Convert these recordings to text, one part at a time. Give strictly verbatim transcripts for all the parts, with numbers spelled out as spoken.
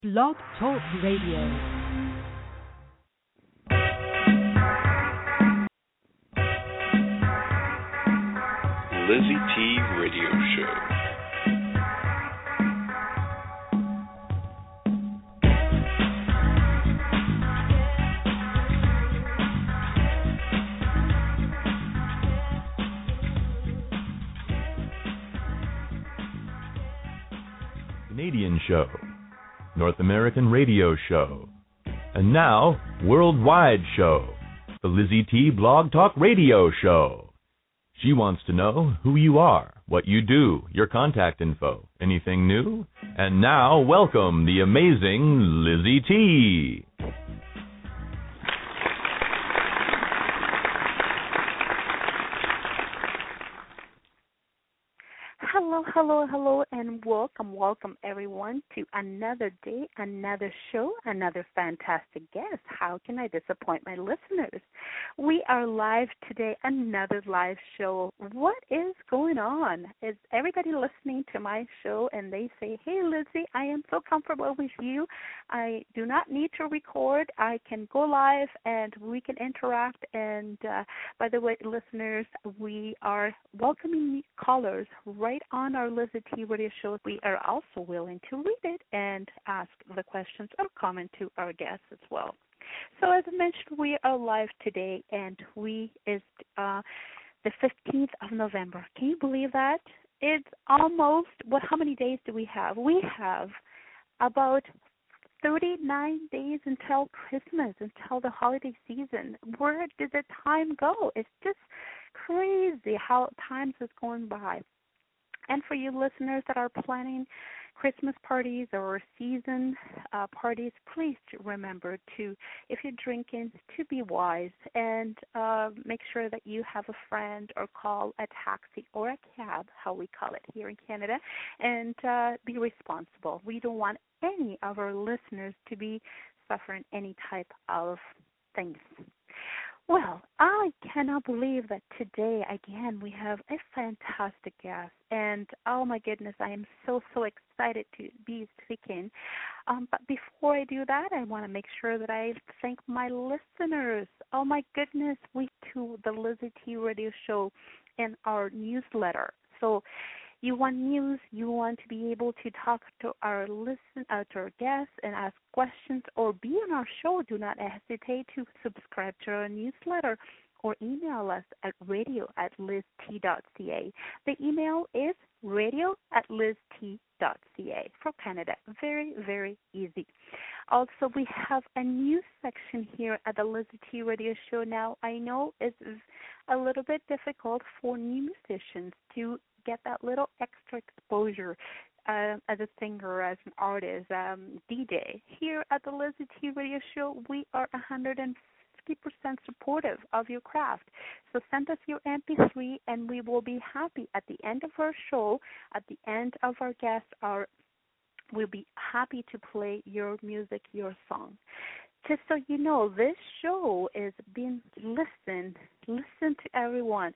Blog Talk Radio. Lizzie T Radio Show. Canadian Show, North American Radio Show, and now Worldwide Show, the Lizzie T Blog Talk Radio Show. She wants to know who you are, what you do, your contact info, anything new. And now, welcome the amazing Lizzie T. Hello, hello, hello, and welcome, welcome everyone to another day, another show, another fantastic guest. How can I disappoint my listeners? We are live today, another live show. What is going on? Is everybody listening to my show and they say, hey, Lizzie, I am so comfortable with you. I do not need to record. I can go live and we can interact. And uh, by the way, listeners, we are welcoming callers right on our Lizzie T Radio show. We are also willing to read it and ask the questions or comment to our guests as well. So as I mentioned, we are live today, and we is uh, the fifteenth of November. Can you believe that? It's almost, what? How many days do we have? We have about thirty-nine days until Christmas, until the holiday season. Where did the time go? It's just crazy how time is going by. And for you listeners that are planning Christmas parties or season uh, parties, please remember to, if you're drinking, to be wise and uh, make sure that you have a friend or call a taxi or a cab, how we call it here in Canada, and uh, be responsible. We don't want any of our listeners to be suffering any type of things. Well, I cannot believe that today, again, we have a fantastic guest. And, oh, my goodness, I am so, so excited to be speaking. Um, but before I do that, I want to make sure that I thank my listeners. Oh, my goodness, we to the Lizzie T Radio Show and our newsletter. So you want news, you want to be able to talk to our listen, uh, to our guests and ask questions or be on our show, do not hesitate to subscribe to our newsletter or email us at radio at lizt dot c a. The email is radio at lizt dot c a for Canada. Very, very easy. Also, we have a news section here at the Lizzie T Radio Show now. I know it's a little bit difficult for new musicians to get that little extra exposure uh, as a singer, as an artist, um, D J. Here at the Lizzie T Radio Show, we are one hundred fifty percent supportive of your craft. So send us your M P three, and we will be happy at the end of our show, at the end of our guest hour, we'll be happy to play your music, your song. Just so you know, this show is being listened, listened to everyone.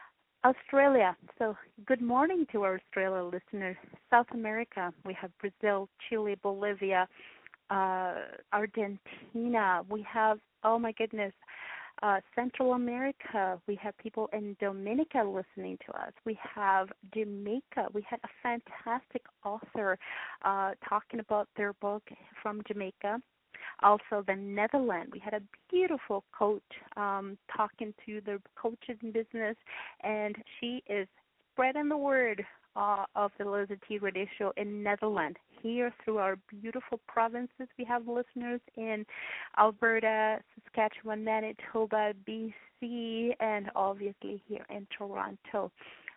Australia, so good morning to our Australia listeners. South America, we have Brazil, Chile, Bolivia, uh, Argentina. We have, oh my goodness, uh, Central America. We have people in Dominica listening to us. We have Jamaica. We had a fantastic author uh, talking about their book from Jamaica. Also, the Netherlands, we had a beautiful coach um, talking to the coaches in business, and she is spreading the word uh, of the Lizzie T Radio Show in Netherlands. Here through our beautiful provinces, we have listeners in Alberta, Saskatchewan, Manitoba, B C, and obviously here in Toronto.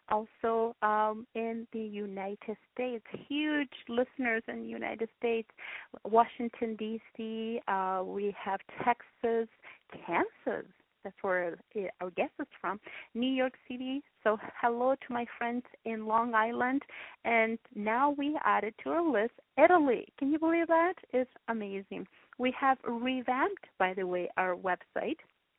Also um, in the United States, huge listeners in the United States, Washington, D C, uh, we have Texas, Kansas, that's where our guest is from, New York City. So hello to my friends in Long Island. And now we added to our list Italy. Can you believe that? It's amazing. We have revamped, by the way, our website.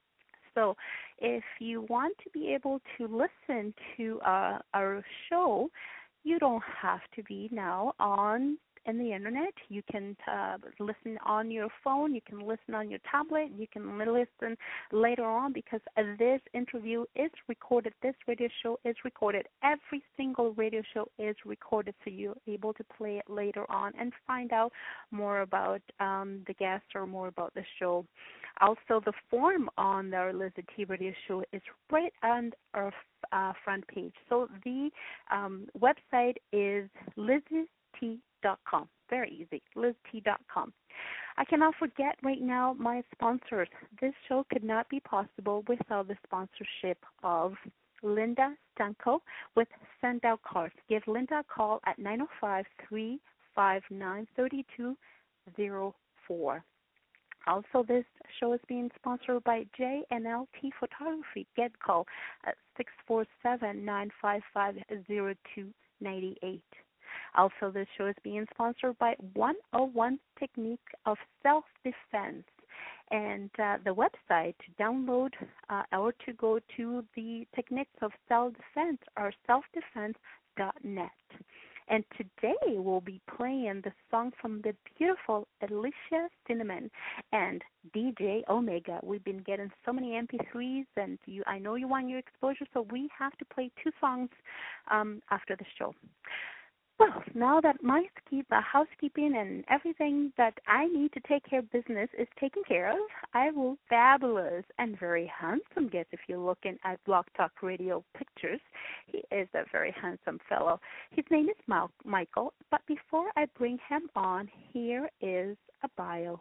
So if you want to be able to listen to uh, our show, you don't have to be now on in the internet. You can uh, listen on your phone. You can listen on your tablet. You can listen later on because this interview is recorded. This radio show is recorded. Every single radio show is recorded, so you're able to play it later on and find out more about um, the guest or more about the show. Also, the form on our Lizzie T radio show is right on our uh, front page. So the um, website is lizzie t dot com. Very easy, liz t dot com. I cannot forget right now my sponsors. This show could not be possible without the sponsorship of Linda Stanko with Send Out Cards. Give Linda a call at nine oh five, three five nine, three two zero four. Also, this show is being sponsored by J and L T Photography. Get call at six four seven, nine five five, zero two nine eight. Also, this show is being sponsored by one oh one Technique of Self-Defense. And uh, the website to download uh, or to go to the Techniques of Self-Defense are self defense dot net. And today we'll be playing the song from the beautiful Alicia Cinnamon and D J Omega. We've been getting so many M P threes, and you, I know you want your exposure, so we have to play two songs um, after the show. Well, now that my keep, uh, housekeeping and everything that I need to take care of business is taken care of, I will fabulous and very handsome guest. If you're looking at Blog Talk Radio pictures, he is a very handsome fellow. His name is Mal- Michael, but before I bring him on, here is a bio.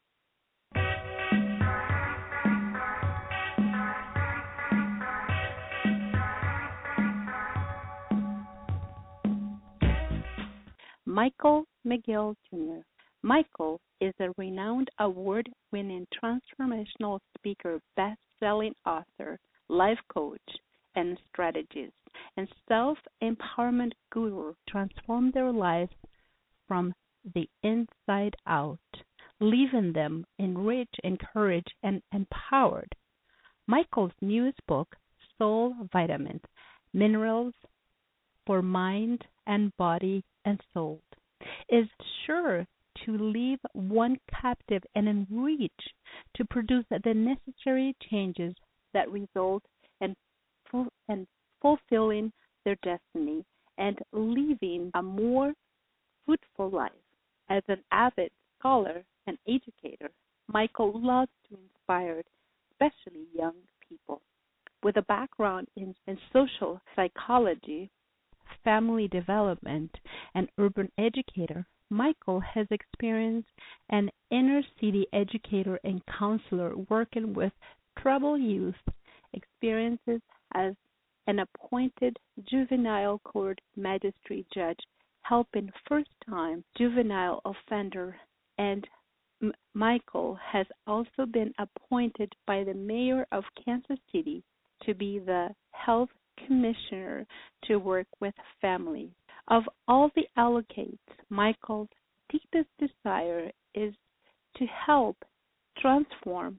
Michael McGill Junior Michael is a renowned award-winning transformational speaker, best-selling author, life coach, and strategist, and self-empowerment guru. Transform their lives from the inside out, leaving them enriched, encouraged, and empowered. Michael's newest book, Soul Vitamins, Minerals for Mind and Body and Soul, is sure to leave one captive and enriched to produce the necessary changes that result in, full, in fulfilling their destiny and living a more fruitful life. As an avid scholar and educator, Michael loves to inspire, especially young people. With a background in, in social psychology, family development, and urban educator, Michael has experience an inner city educator and counselor working with troubled youth, experiences as an appointed juvenile court magistrate judge helping first-time juvenile offender, and M- Michael has also been appointed by the mayor of Kansas City to be the health commissioner to work with families. Of all the allocates, Michael's deepest desire is to help transform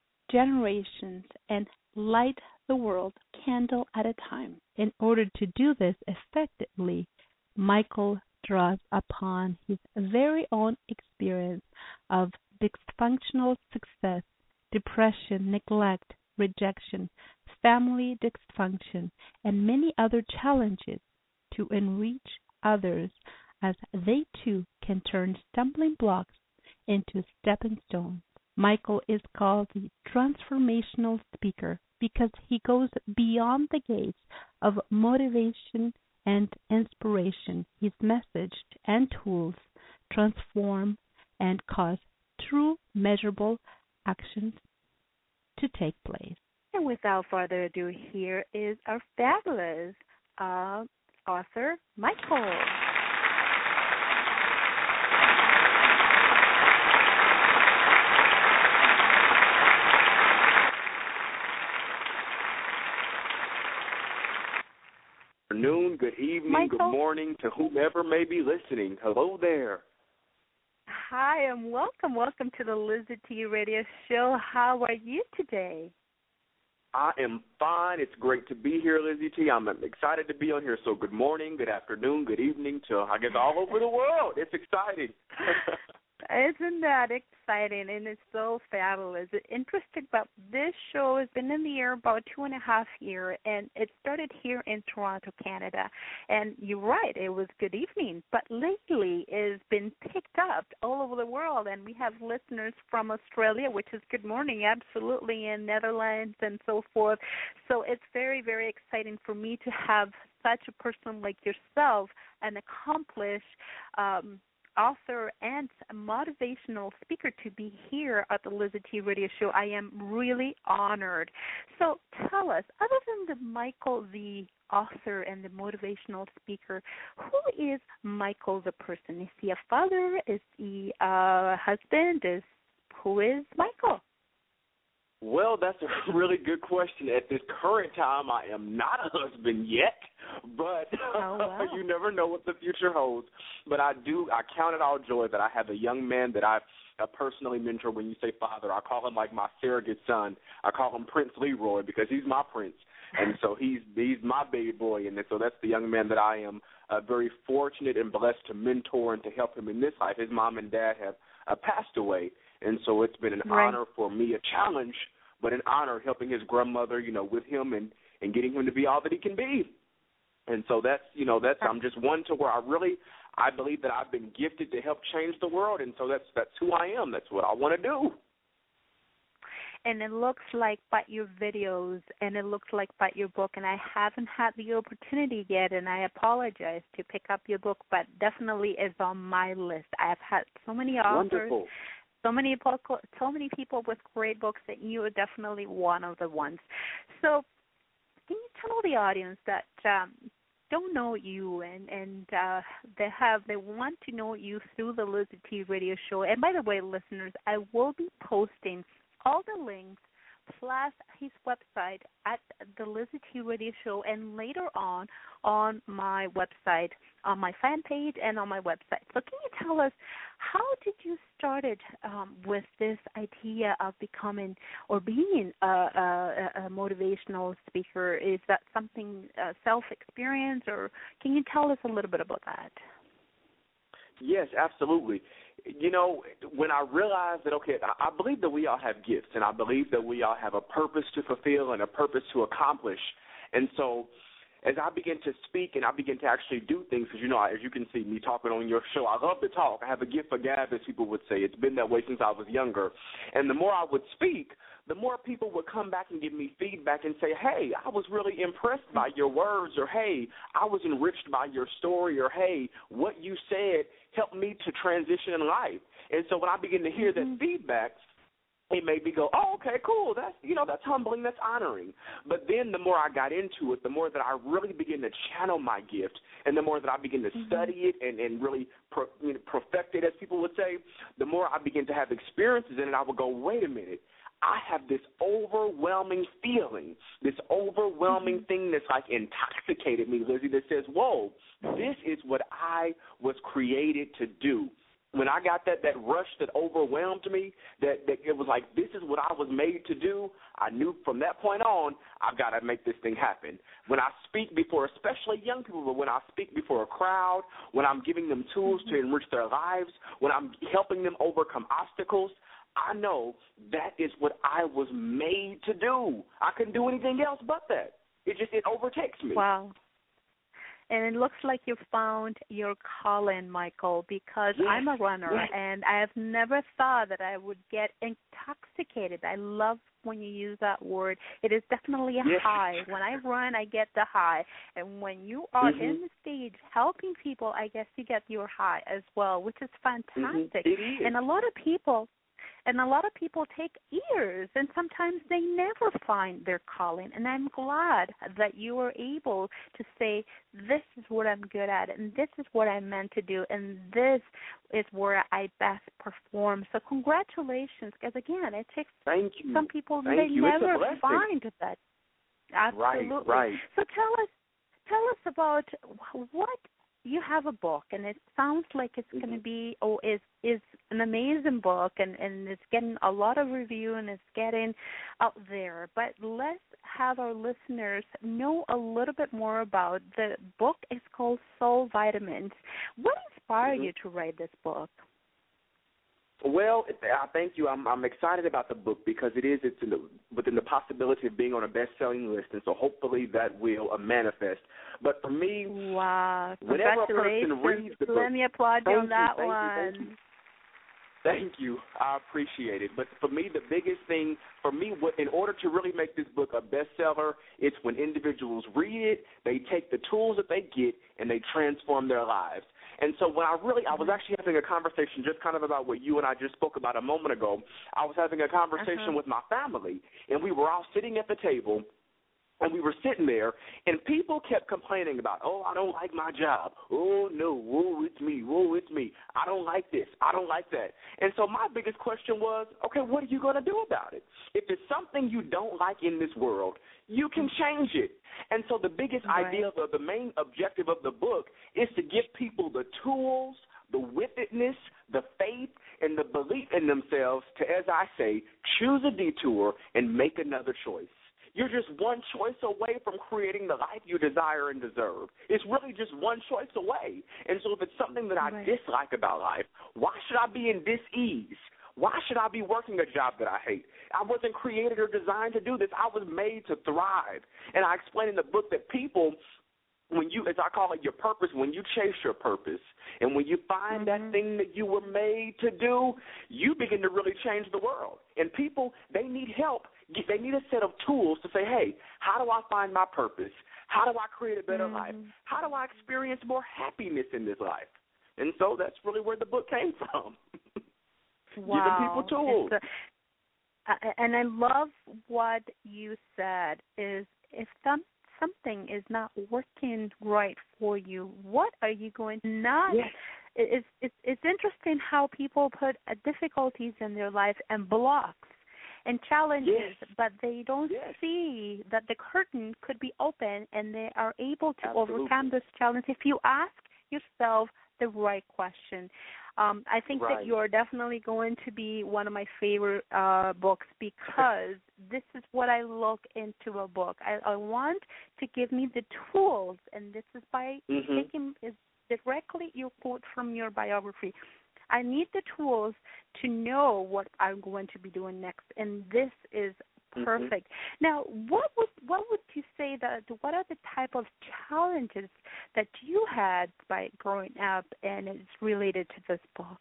generations and light the world candle at a time. In order to do this effectively, Michael draws upon his very own experience of dysfunctional success, depression, neglect, rejection, family dysfunction, and many other challenges to enrich others as they too can turn stumbling blocks into stepping stones. Michael is called the transformational speaker because he goes beyond the gates of motivation and inspiration. His message and tools transform and cause true measurable actions to take place. And without further ado, here is our fabulous uh, author, Michael. Good afternoon, good evening, Michael. Good morning to whomever may be listening. Hello there. Hi, and welcome. Welcome to the Lizzie T Radio Show. How are you today? I am fine. It's great to be here, Lizzie T. I'm excited to be on here. So good morning, good afternoon, good evening to, I guess, all over the world. It's exciting. Isn't that exciting? And it's so fabulous. It's interesting, but this show has been in the air about two and a half years, and it started here in Toronto, Canada. And you're right, it was good evening. But lately, it's been picked up all over the world, and we have listeners from Australia, which is good morning, absolutely, and Netherlands and so forth. So it's very, very exciting for me to have such a person like yourself, an accomplished um author and motivational speaker, to be here at the Lizzie T Radio Show. I am really honored. So tell us, other than the Michael, the author and the motivational speaker, who is Michael the person? Is he a father? Is he a husband? Is who is Michael? Well, that's a really good question. At this current time, I am not a husband yet, but oh, wow. You never know what the future holds. But I do, I count it all joy that I have a young man that I uh, personally mentor. When you say father, I call him like my surrogate son. I call him Prince Leroy because he's my prince. And so he's he's my baby boy. And so that's the young man that I am uh, very fortunate and blessed to mentor and to help him in this life. His mom and dad have uh, passed away. And so it's been an right. honor for me, a challenge, but an honor helping his grandmother, you know, with him and, and getting him to be all that he can be. And so that's, you know, that's, I'm just one to where I really, I believe that I've been gifted to help change the world. And so that's, that's who I am. That's what I want to do. And it looks like by your videos and it looks like by your book, and I haven't had the opportunity yet, and I apologize to pick up your book, but definitely is on my list. I've had so many authors. Wonderful. So many, so many people with great books that you are definitely one of the ones. So can you tell the audience that um, don't know you and, and uh, they have they want to know you through the Lizzie T Radio Show? And by the way, listeners, I will be posting all the links plus his website at the Lizzie T Radio Show, and later on on my website, on my fan page and on my website. So can you tell us, how did you started um, with this idea of becoming or being a, a, a motivational speaker? Is that something uh, self-experience, or can you tell us a little bit about that? Yes, absolutely. You know, when I realized that, okay, I believe that we all have gifts, and I believe that we all have a purpose to fulfill and a purpose to accomplish. And so as I begin to speak and I begin to actually do things, because, you know, as you can see me talking on your show, I love to talk. I have a gift for gab, as people would say. It's been that way since I was younger. And the more I would speak, the more people would come back and give me feedback and say, hey, I was really impressed by your words, or, hey, I was enriched by your story, or, hey, what you said helped me to transition in life. And so when I begin to hear that feedback, it made me go, oh, okay, cool. That's, you know, that's humbling, that's honoring. But then the more I got into it, the more that I really began to channel my gift, and the more that I began to mm-hmm. study it and, and really pro, you know, perfect it, as people would say, the more I began to have experiences in it, I would go, wait a minute. I have this overwhelming feeling, this overwhelming mm-hmm. thing that's like intoxicated me, Lizzie, that says, whoa, this is what I was created to do. When I got that, that rush that overwhelmed me, that, that it was like, this is what I was made to do, I knew from that point on, I've got to make this thing happen. When I speak before, especially young people, but when I speak before a crowd, when I'm giving them tools mm-hmm. to enrich their lives, when I'm helping them overcome obstacles, I know that is what I was made to do. I couldn't do anything else but that. It just, it overtakes me. Wow. And it looks like you found your calling, Michael, because yes. I'm a runner, yes. and I have never thought that I would get intoxicated. I love when you use that word. It is definitely a yes. high. When I run, I get the high. And when you are mm-hmm. in the stage helping people, I guess you get your high as well, which is fantastic. Mm-hmm. It is. And a lot of people... And a lot of people take years, and sometimes they never find their calling. And I'm glad that you were able to say, this is what I'm good at, and this is what I'm meant to do, and this is where I best perform. So congratulations, because, again, it takes Thank you. some people, Thank they you. never find that. Absolutely. Right, right. So tell us, tell us about what you have a book, and it sounds like it's Mm-hmm. going to be, oh, is is an amazing book, and, and it's getting a lot of review, and it's getting out there. But let's have our listeners know a little bit more about the book. It's called Soul Vitamins. What inspired Mm-hmm. you to write this book? Well, I thank you. I'm, I'm excited about the book because it is it's in the, within the possibility of being on a best-selling list, and so hopefully that will uh, manifest. But for me, Wow! whenever a person Congratulations! reads the book, Let me applaud you thank on that you, thank one. You, thank you. Thank you. I appreciate it. But for me, the biggest thing, for me, what, in order to really make this book a bestseller, it's when individuals read it, they take the tools that they get, and they transform their lives. And so when I really, I was actually having a conversation just kind of about what you and I just spoke about a moment ago. I was having a conversation Uh-huh. with my family, and we were all sitting at the table, and we were sitting there, and people kept complaining about, oh, I don't like my job. Oh, no, whoa, it's me. Whoa, it's me. I don't like this. I don't like that. And so my biggest question was, okay, what are you going to do about it? If it's something you don't like in this world, you can change it. And so the biggest Right. idea, of the main objective of the book is to give people the tools, the witness, the faith, and the belief in themselves to, as I say, choose a detour and make another choice. You're just one choice away from creating the life you desire and deserve. It's really just one choice away. And so if it's something that I Right. dislike about life, why should I be in dis-ease? Why should I be working a job that I hate? I wasn't created or designed to do this. I was made to thrive. And I explain in the book that people, when you, as I call it, your purpose, when you chase your purpose, and when you find Mm-hmm. that thing that you were made to do, you begin to really change the world. And people, they need help. They need a set of tools to say, hey, how do I find my purpose? How do I create a better Mm-hmm. life? How do I experience more happiness in this life? And so that's really where the book came from. Wow. Giving people tools. It's a, uh, and I love what you said is if some, something is not working right for you, what are you going to not? Yes. It's, it's, it's interesting how people put uh, difficulties in their life and blocks and challenges, Yes. but they don't Yes. see that the curtain could be open and they are able to Absolutely. overcome this challenge if you ask yourself the right question. Um, I think Right. that you're definitely going to be one of my favorite uh, books because this is what I look into a book. I, I want to give me the tools, and this is by Mhm. taking is directly your quote from your biography. I need the tools to know what I'm going to be doing next, and this is perfect. Mm-hmm. Now, what would what would you say that what are the type of challenges that you had by growing up, and it's related to this book?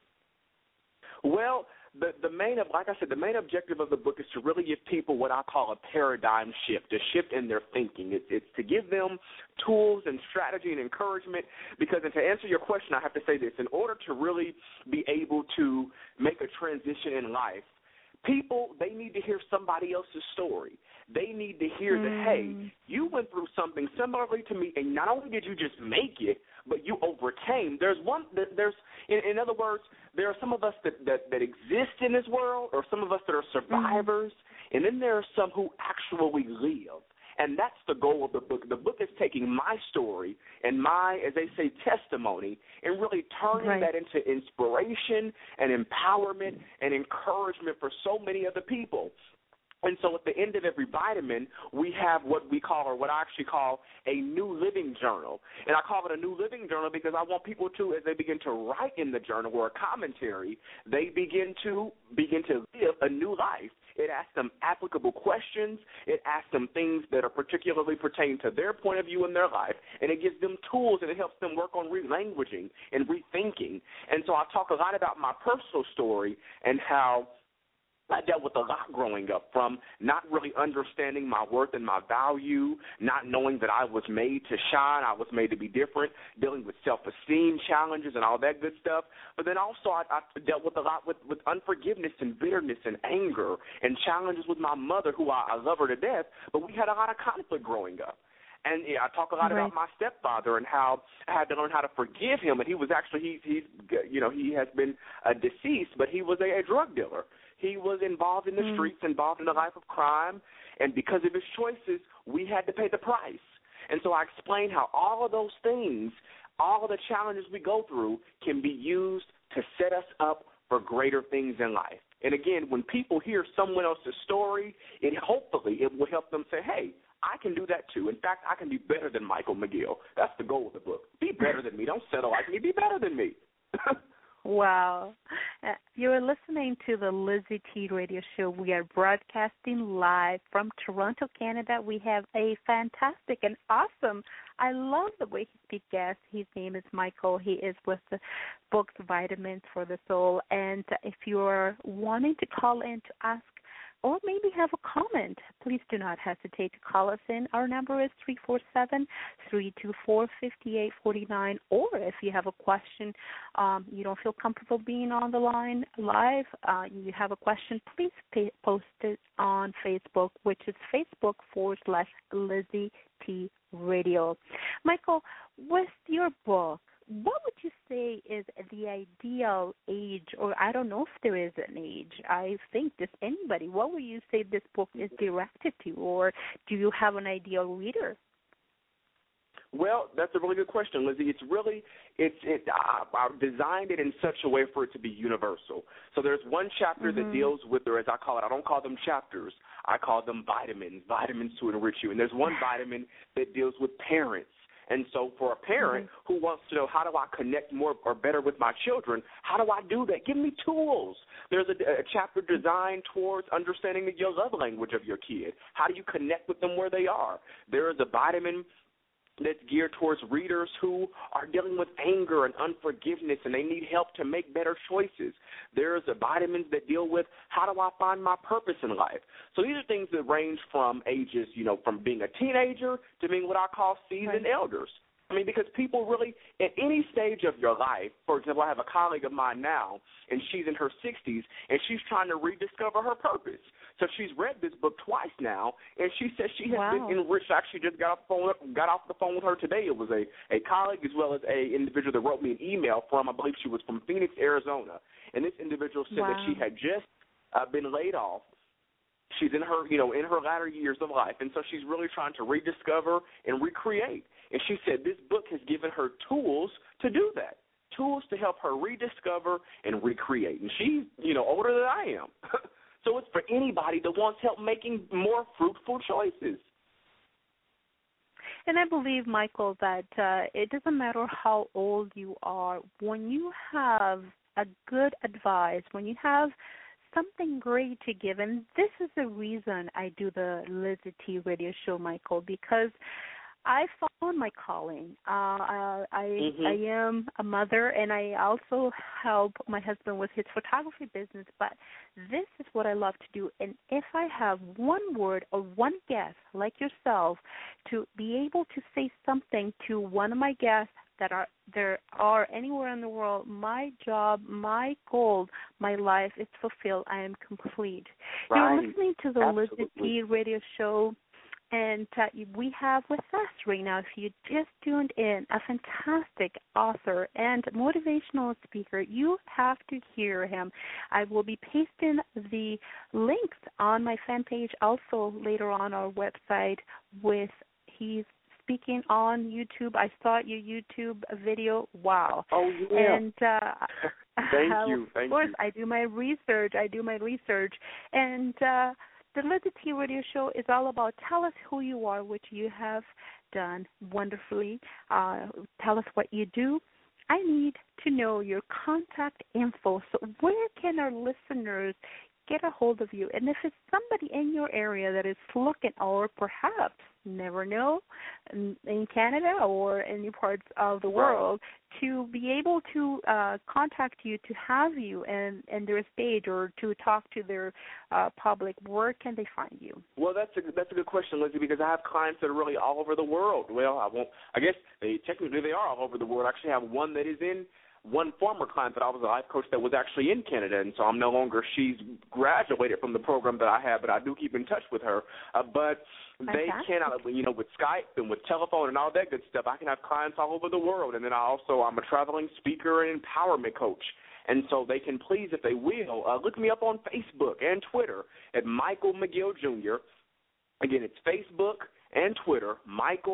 Well, the the main, like I said, the main objective of the book is to really give people what I call a paradigm shift, a shift in their thinking. It's, it's to give them tools and strategy and encouragement. Because, and to answer your question, I have to say this: in order to really be able to make a transition in life, people, they need to hear somebody else's story. They need to hear mm. that, hey, you went through something similarly to me, and not only did you just make it, but you overcame. There's one, there's, in, in other words, there are some of us that, that, that exist in this world, or some of us that are survivors, mm. and then there are some who actually live. And that's the goal of the book. The book is taking my story and my, as they say, testimony, and really turning right. that into inspiration and empowerment and encouragement for so many other people. And so at the end of every vitamin, we have what we call, or what I actually call, a new living journal. And I call it a new living journal because I want people to, as they begin to write in the journal or a commentary, they begin to begin to live a new life. It asks them applicable questions. It asks them things that are particularly pertain to their point of view in their life. And it gives them tools, and it helps them work on relanguaging and rethinking. And so I talk a lot about my personal story and how I dealt with a lot growing up, from not really understanding my worth and my value, not knowing that I was made to shine, I was made to be different, dealing with self-esteem challenges and all that good stuff. But then also I, I dealt with a lot with, with unforgiveness and bitterness and anger and challenges with my mother, who I, I love her to death, but we had a lot of conflict growing up. And yeah, I talk a lot right. about my stepfather and how I had to learn how to forgive him. And he was actually, he, he's, you know, he has been uh, deceased, but he was a, a drug dealer. He was involved in the mm. streets, involved in a life of crime, and because of his choices, we had to pay the price. And so I explained how all of those things all of the challenges we go through can be used to set us up for greater things in life. And again, when people hear someone else's story, it hopefully it will help them say, hey, I can do that too. In fact, I can be better than Michael McGill. That's the goal of the book. Be better than me. Don't settle like me. Be better than me. Wow. Uh, you're listening to the Lizzie T Radio Show. We are broadcasting live from Toronto, Canada. We have a fantastic and awesome, I love the way he speaks guest. His name is Michael. He is with the books Vitamins for the Soul. And if you're wanting to call in to ask or maybe have a comment, please do not hesitate to call us in. Our number is three four seven, three two four, five eight four nine. Or if you have a question, um, you don't feel comfortable being on the line live, uh, you have a question, please pay, post it on Facebook, which is Facebook forward slash Lizzie T Radio. Michael, with your book, what would you say is the ideal age, or I don't know if there is an age, I think just anybody, what would you say this book is directed to, or do you have an ideal reader? Well, that's a really good question, Lizzie. It's really, it's it. Uh, I've designed it in such a way for it to be universal. So there's one chapter mm-hmm. that deals with, or as I call it, I don't call them chapters. I call them vitamins, vitamins to enrich you. And there's one vitamin that deals with parents. And so for a parent mm-hmm. who wants to know, how do I connect more or better with my children, how do I do that? Give me tools. There's a, a chapter designed towards understanding the your love language of your kid. How do you connect with them where they are? There is a vitamin that's geared towards readers who are dealing with anger and unforgiveness, and they need help to make better choices. There's a vitamins that deal with, how do I find my purpose in life? So these are things that range from ages, you know, from being a teenager to being what I call seasoned right. elders. I mean, because people really, at any stage of your life, for example, I have a colleague of mine now, and she's in her sixties, and she's trying to rediscover her purpose. So she's read this book twice now, and she says she has wow. been enriched. I actually just got off the phone, got off the phone with her today. It was a, a colleague as well as a individual that wrote me an email from, I believe she was from Phoenix, Arizona. And this individual said wow. that she had just uh, been laid off. She's in her, you know, in her latter years of life, and so she's really trying to rediscover and recreate. And she said this book has given her tools to do that, tools to help her rediscover and recreate. And she's, you know, older than I am. So it's for anybody that wants help making more fruitful choices. And I believe, Michael, that uh, it doesn't matter how old you are. When you have a good advice, when you have something great to give, and this is the reason I do the Lizzie T Radio Show, Michael, because I found my calling. Uh, I I, mm-hmm. I am a mother, and I also help my husband with his photography business, but this is what I love to do. And if I have one word or one guest like yourself to be able to say something to one of my guests that are there are anywhere in the world, my job, my goal, my life is fulfilled. I am complete. Right. You're listening to the Lizzie T Radio Show. And uh, we have with us right now, if you just tuned in, a fantastic author and motivational speaker. You have to hear him. I will be pasting the links on my fan page, also later on our website. With he's speaking on YouTube. I saw your YouTube video. Wow. Oh yeah. And uh, thank you. Of Thank course, you. I do my research. I do my research, and. Uh, The Lizzie T Radio Show is all about tell us who you are, which you have done wonderfully. Uh, tell us what you do. I need to know your contact info. So where can our listeners get a hold of you? And if it's somebody in your area that is looking, or perhaps, never know, in, in Canada or any parts of the world, to be able to uh, contact you, to have you in, in their stage, or to talk to their uh, public, where can they find you? Well, that's a that's a good question, Lizzie, because I have clients that are really all over the world. Well, I won't. I guess they technically they are all over the world. I actually have one that is in. One former client that I was a life coach that was actually in Canada, and so I'm no longer, she's graduated from the program that I have, but I do keep in touch with her. Uh, but they okay. can, you know, with Skype and with telephone and all that good stuff, I can have clients all over the world. And then I also, I'm a traveling speaker and empowerment coach. And so they can please, if they will, uh, look me up on Facebook and Twitter at Michael McGill Junior Again, it's Facebook and Twitter, Michael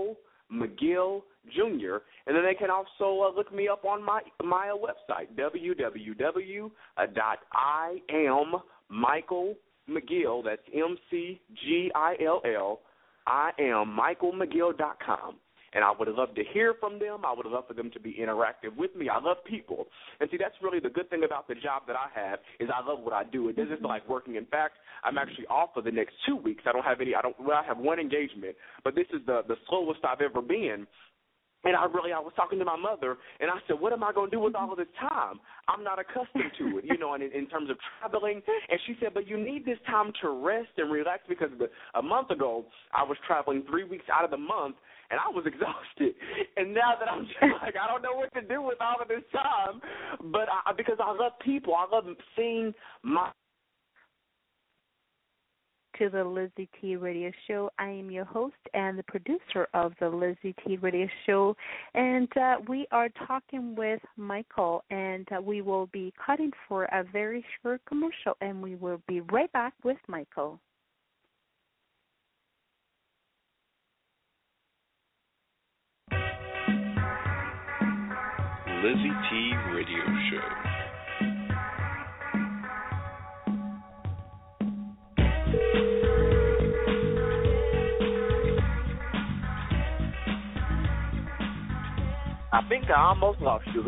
McGill Junior And then they can also uh, look me up on my my uh, website, w w w dot i am Michael McGill. That's M C G I L L. I am Michael McGill dot com. And I would love to hear from them. I would love for them to be interactive with me. I love people. And see, that's really the good thing about the job that I have is I love what I do. It doesn't feel like working. In fact, I'm actually off for the next two weeks. I don't have any, I don't, well, I have one engagement, but this is the, the slowest I've ever been. And I really, I was talking to my mother, and I said, what am I going to do with all of this time? I'm not accustomed to it, you know, and in, in terms of traveling. And she said, but you need this time to rest and relax because the, a month ago I was traveling three weeks out of the month, and I was exhausted. And now that I'm just like, I don't know what to do with all of this time, but I, because I love people. I love seeing my to the Lizzie T Radio Show. I am your host and the producer of the Lizzie T Radio Show, and uh, we are talking with Michael, and uh, we will be cutting for a very short commercial, and we will be right back with Michael. Lizzie T Radio Show. I think I almost lost you.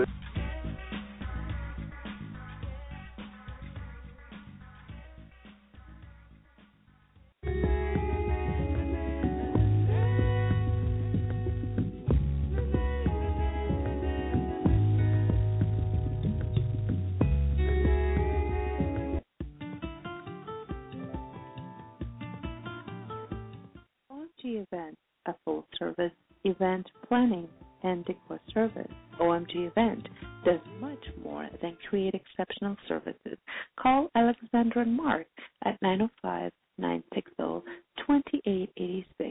O M G Event, a full-service event planning and decor service. O M G Event does much more than create exceptional services. Call Alexandra and Mark at nine oh five, nine six zero, two eight eight six.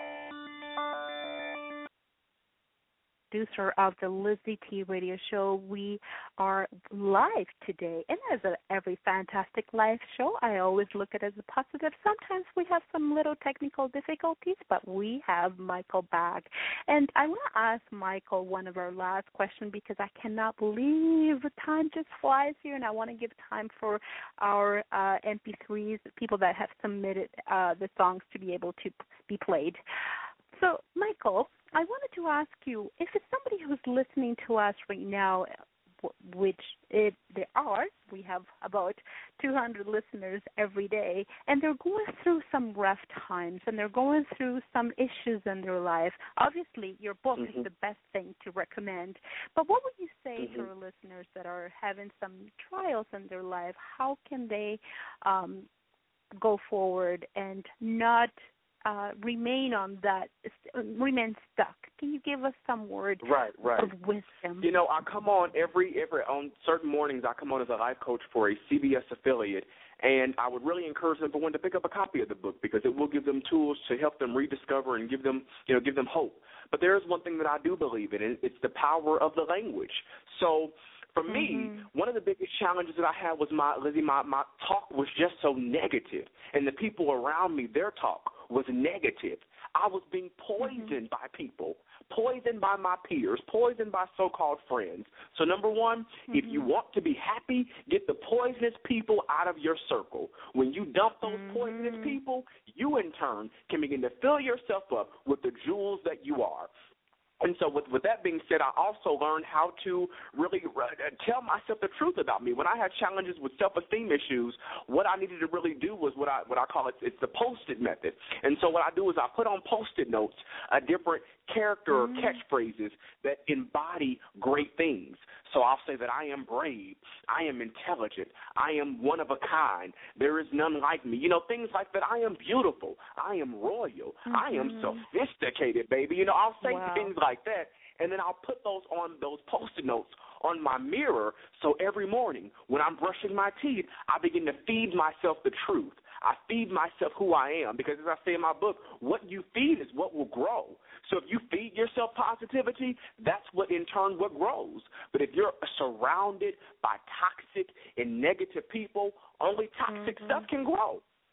Producer of the Lizzie T Radio Show. We are live today, and as a, every fantastic live show, I always look at it as a positive. Sometimes we have some little technical difficulties, but we have Michael back. And I want to ask Michael one of our last questions because I cannot believe the time just flies here, and I want to give time for our uh, M P threes, people that have submitted uh, the songs to be able to be played. So, Michael, I wanted to ask you, if it's somebody who's listening to us right now, which it, there are, we have about two hundred listeners every day, and they're going through some rough times, and they're going through some issues in their life. Obviously, your book mm-hmm. is the best thing to recommend. But what would you say mm-hmm. to our listeners that are having some trials in their life? How can they um, go forward and not Uh, remain on that, remain stuck? Can you give us some word right, right. of wisdom? You know, I come on every, every, on certain mornings, I come on as a life coach for a C B S affiliate, and I would really encourage them to pick up a copy of the book because it will give them tools to help them rediscover and give them, you know, give them hope. But there is one thing that I do believe in, and it's the power of the language. So, for me, mm-hmm. one of the biggest challenges that I had was my, Lizzie, my, my talk was just so negative, and the people around me, their talk was negative. I was being poisoned mm-hmm. by people, poisoned by my peers, poisoned by so-called friends. So number one, mm-hmm. if you want to be happy, get the poisonous people out of your circle. When you dump those mm-hmm. poisonous people, you in turn can begin to fill yourself up with the jewels that you are. And so with, with that being said, I also learned how to really uh, tell myself the truth about me. When I had challenges with self-esteem issues, what I needed to really do was what I what I call it, it's the Post-it method. And so what I do is I put on Post-it notes a different character or catchphrases that embody great things. So I'll say that I am brave, I am intelligent, I am one of a kind, there is none like me. You know, things like that. I am beautiful, I am royal, mm-hmm. I am sophisticated, baby. You know, I'll say wow. things like that, and then I'll put those on those Post-it notes on my mirror, so every morning when I'm brushing my teeth, I begin to feed myself the truth. I feed myself who I am because, as I say in my book, what you feed is what will grow. So if you feed yourself positivity, that's what in turn what grows. But if you're surrounded by toxic and negative people, only toxic mm-hmm. stuff can grow.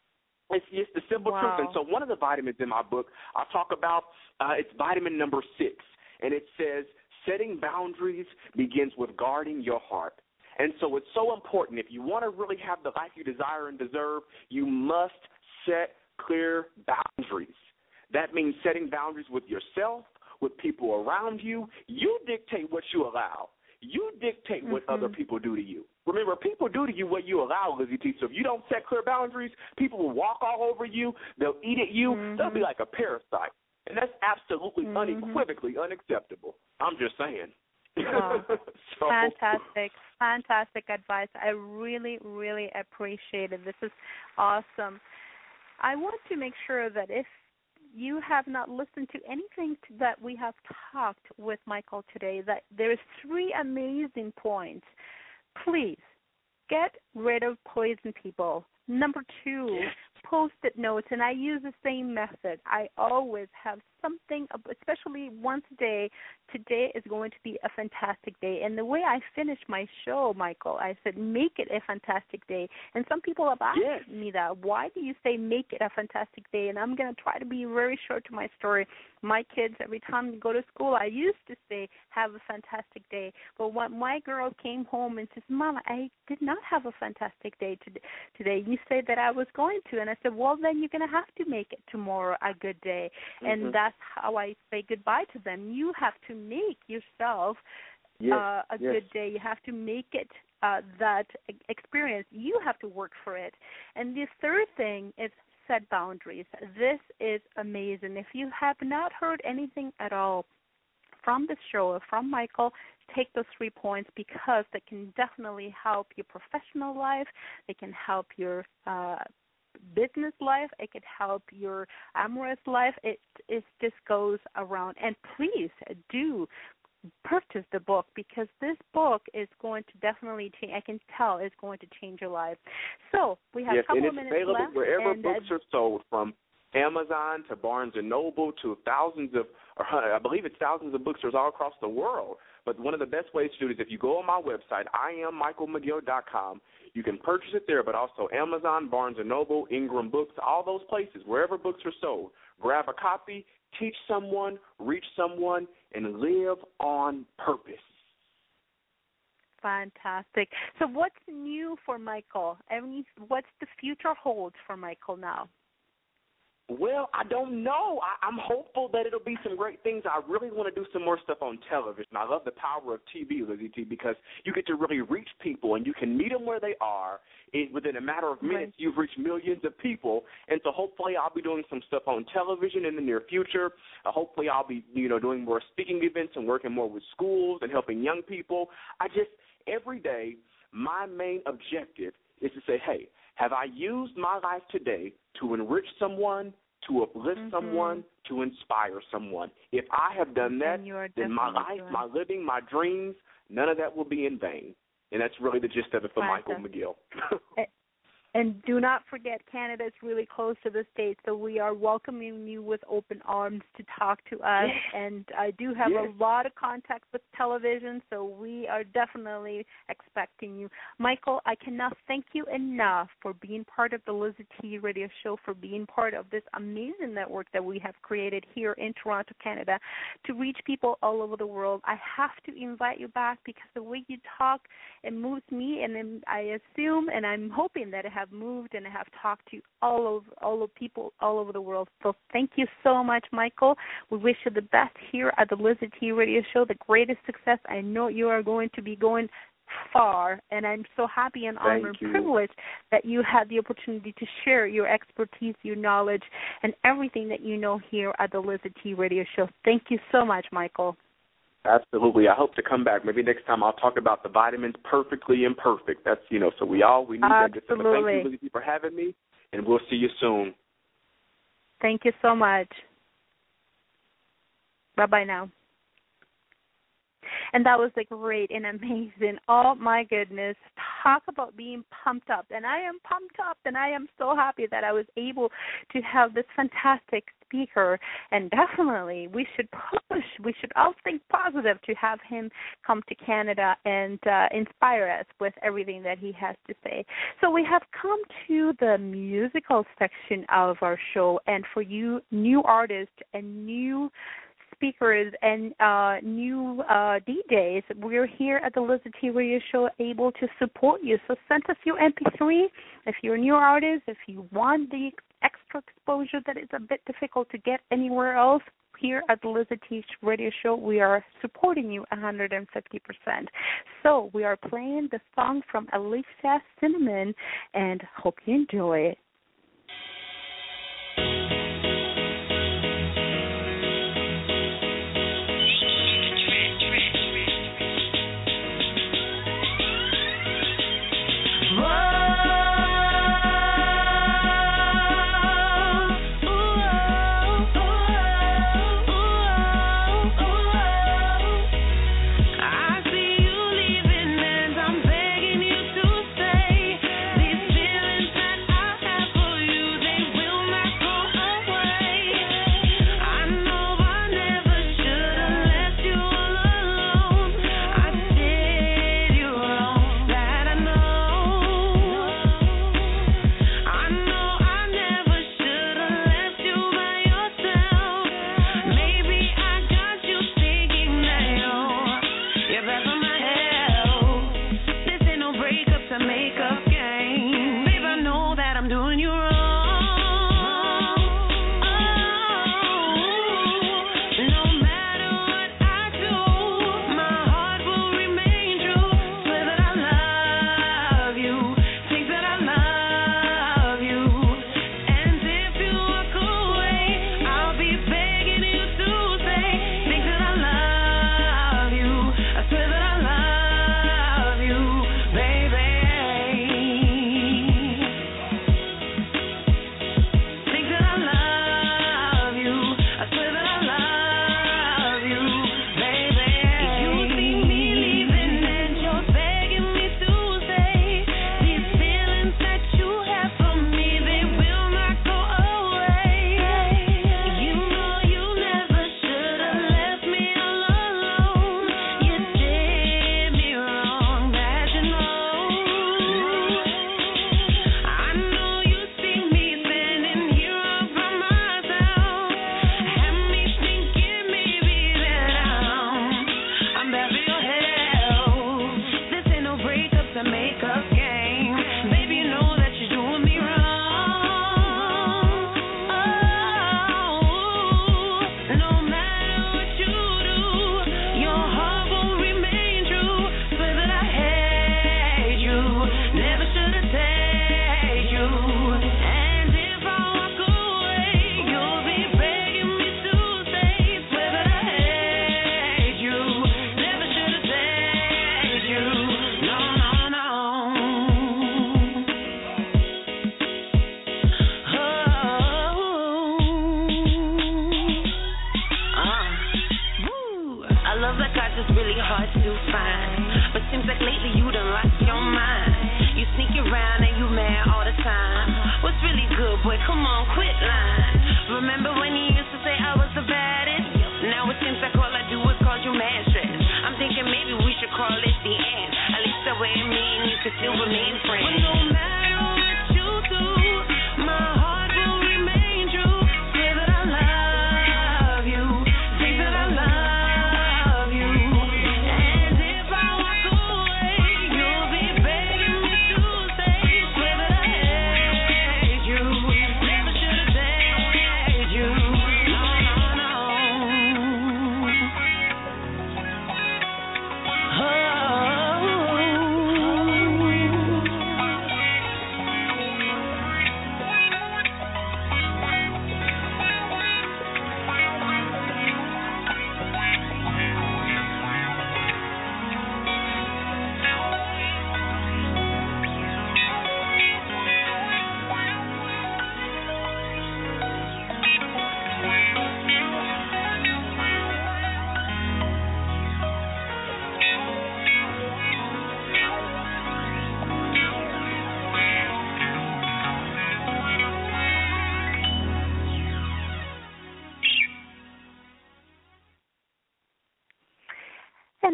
It's, it's the simple wow. truth. And so one of the vitamins in my book, I talk about, uh, it's vitamin number six, and it says, setting boundaries begins with guarding your heart. And so it's so important. If you want to really have the life you desire and deserve, you must set clear boundaries. That means setting boundaries with yourself, with people around you. You dictate what you allow. You dictate what mm-hmm. other people do to you. Remember, people do to you what you allow, Lizzie T. So if you don't set clear boundaries, people will walk all over you. They'll eat at you. Mm-hmm. They'll be like a parasite. And that's absolutely mm-hmm. unequivocally unacceptable. I'm just saying. Wow. so. Fantastic, fantastic advice. I really, really appreciate it. This is awesome. I want to make sure that if you have not listened to anything to that we have talked with Michael today, that there's three amazing points. Please get rid of poison people. Number two, Post-it notes, and I use the same method. I always have something, especially once a day. Today is going to be a fantastic day. And the way I finished my show, Michael, I said, make it a fantastic day. And some people have asked yes. me that. Why do you say make it a fantastic day? And I'm going to try to be very short to my story. My kids, every time they go to school, I used to say, have a fantastic day. But when my girl came home and says, Mama, I did not have a fantastic day today. You said that I was going to. And I said, well, then you're going to have to make it tomorrow a good day. Mm-hmm. And that's how I say goodbye to them. You have to make yourself yes. uh, a yes. good day. You have to make it uh, that experience. You have to work for it. And the third thing is set boundaries. This is amazing. If you have not heard anything at all from the show or from Michael, take those three points because they can definitely help your professional life. They can help your uh, business life. It could help your amorous life. It, it just goes around. And please do purchase the book because this book is going to definitely change. I can tell it's going to change your life. So we have yes, a couple and of minutes available left. Wherever and, books uh, are sold, from Amazon to Barnes and Noble to thousands of, or I believe it's thousands of bookstores all across the world. But one of the best ways to do it is if you go on my website, I am michael mcgill dot com. You can purchase it there, but also Amazon, Barnes and Noble, Ingram Books, all those places, wherever books are sold. Grab a copy, teach someone, reach someone, and live on purpose. Fantastic. So what's new for Michael? I mean, what's the future holds for Michael now? Well, I don't know. I, I'm hopeful that it'll be some great things. I really want to do some more stuff on television. I love the power of T V, Lizzie T, because you get to really reach people and you can meet them where they are. It, within a matter of minutes, right. You've reached millions of people. And so hopefully I'll be doing some stuff on television in the near future. Uh, hopefully I'll be, you know, doing more speaking events and working more with schools and helping young people. I just, every day, my main objective is to say, hey, have I used my life today to enrich someone, to uplift mm-hmm. someone, to inspire someone? If I have done that, then my life, doing. my living, my dreams, none of that will be in vain. And that's really the gist of it for Michael McGill. And do not forget, Canada is really close to the States, so we are welcoming you with open arms to talk to us. Yes. And I do have yes. a lot of contacts with television, so we are definitely expecting you. Michael, I cannot thank you enough for being part of the Lizzie T Radio Show, for being part of this amazing network that we have created here in Toronto, Canada, to reach people all over the world. I have to invite you back because the way you talk, it moves me, and then I assume, and I'm hoping that it has have moved and have talked to all over all of people all over the world. So thank you so much, Michael. We wish you the best here at the Lizzie T Radio Show, the greatest success. I know you are going to be going far, and I'm so happy and honored and privileged that you had the opportunity to share your expertise, your knowledge, and everything that you know here at the Lizzie T Radio Show. Thank you so much, Michael. Absolutely. I hope to come back. Maybe next time I'll talk about the vitamins perfectly imperfect. That's, you know, so we all, we need that. Just thank you, Lizzie, for having me, and we'll see you soon. Thank you so much. Bye-bye now. And that was like great and amazing. Oh my goodness. Talk about being pumped up. And I am pumped up, and I am so happy that I was able to have this fantastic speaker. And definitely we should push, we should all think positive to have him come to Canada and uh, inspire us with everything that he has to say. So we have come to the musical section of our show, and for you new artists and new speakers and uh, new uh, D Js, we're here at the Lizzie T Radio Show able to support you. So send us your M P three if you're a new artist, if you want the extra exposure that is a bit difficult to get anywhere else. Here at the Lizzie T Radio Show, we are supporting you one hundred fifty percent. So we are playing the song from Alicia Cinnamon, and hope you enjoy it.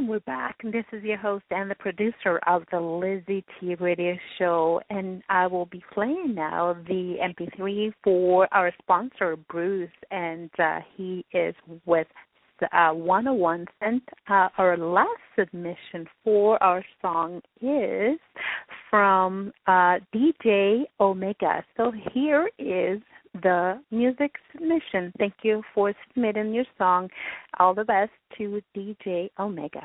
And we're back. This is your host and the producer of the Lizzie T Radio Show, and I will be playing now the M P three for our sponsor, Bruce, and uh, he is with uh, one oh one Cent. Uh, our last submission for our song is from uh, D J Omega. So here is the music submission. Thank you for submitting your song. All the best to D J Omega.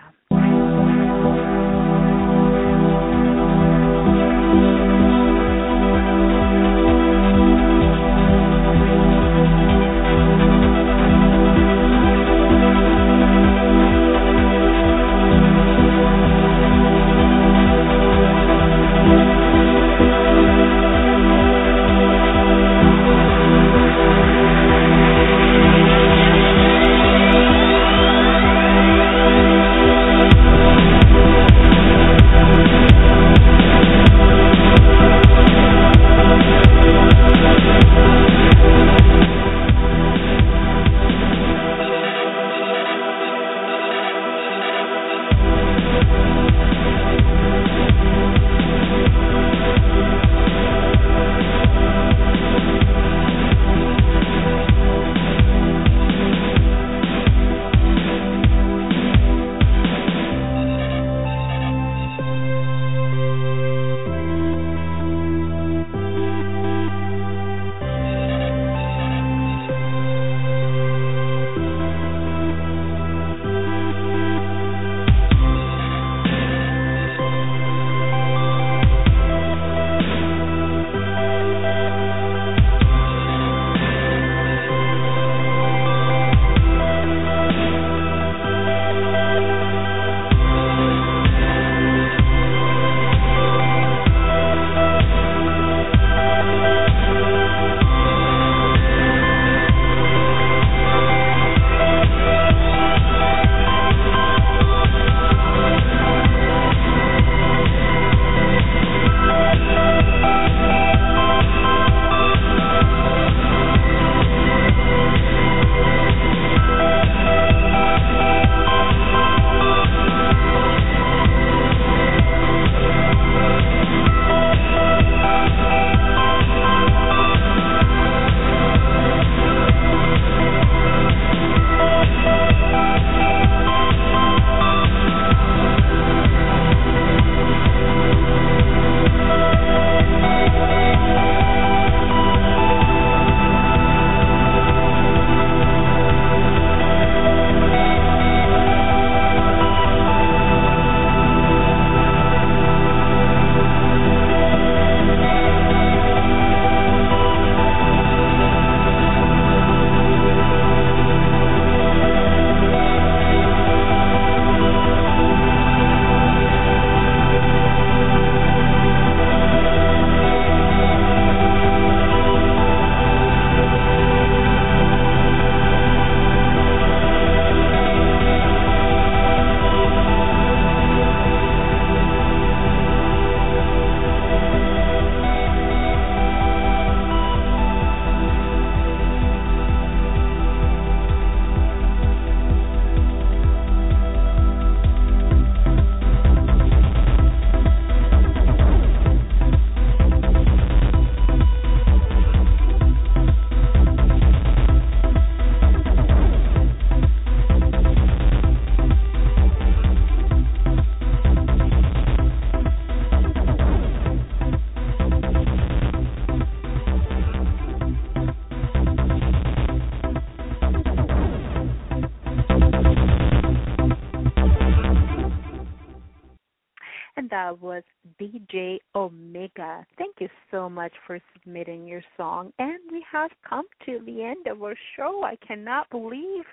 That was D J Omega. Thank you so much for submitting your song. And we have come to the end of our show. I cannot believe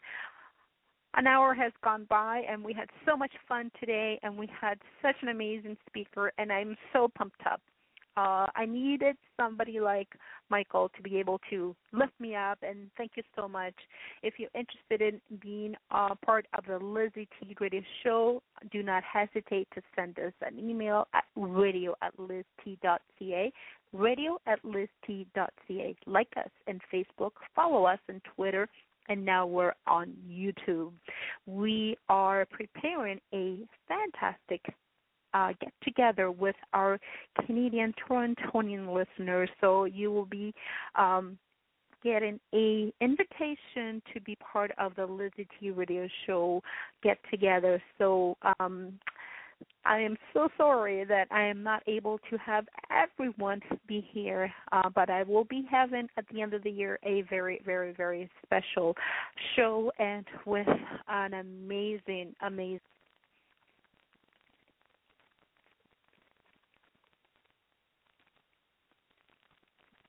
an hour has gone by, and we had so much fun today, and we had such an amazing speaker, and I'm so pumped up. Uh, I needed somebody like Michael to be able to lift me up, and thank you so much. If you're interested in being a part of the Lizzie T Radio Show, do not hesitate to send us an email at radio at lizzt.ca, radio at lizzt.ca. Like us on Facebook, follow us on Twitter and now we're on YouTube. We are preparing a fantastic uh, get together with our Canadian Torontonian listeners. So you will be um, getting a invitation to be part of the Lizzie T Radio Show get together. So um, I am so sorry that I am not able to have everyone be here, uh, but I will be having at the end of the year a very, very, very special show and with an amazing, amazing